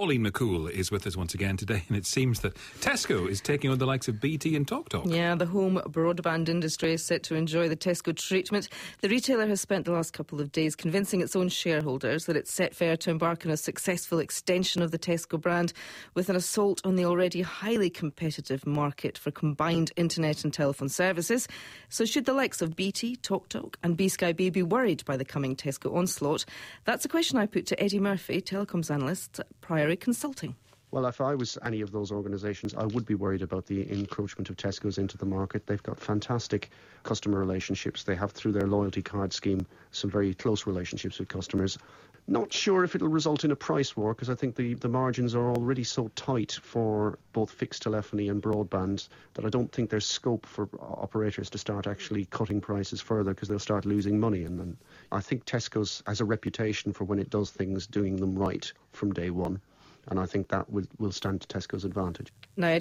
Pauline McCool is with us once again today, and it seems that Tesco is taking on the likes of BT and TalkTalk. Yeah, the home broadband industry is set to enjoy the Tesco treatment. The retailer has spent the last couple of days convincing its own shareholders that it's set fair to embark on a successful extension of the Tesco brand with an assault on the already highly competitive market for combined internet and telephone services. So should the likes of BT, TalkTalk and B-Sky B be worried by the coming Tesco onslaught? That's a question I put to Eddie Murphy, telecoms analyst at Priory Consulting. Well, if I was any of those organisations, I would be worried about the encroachment of Tesco's into the market. They've got fantastic customer relationships. They have, through their loyalty card scheme, some very close relationships with customers. Not sure if it'll result in a price war, because I think the margins are already so tight for both fixed telephony and broadband that I don't think there's scope for operators to start actually cutting prices further, because they'll start losing money. And I think Tesco's has a reputation for, when it does things, doing them right from day one. And I think that will stand to Tesco's advantage. Now,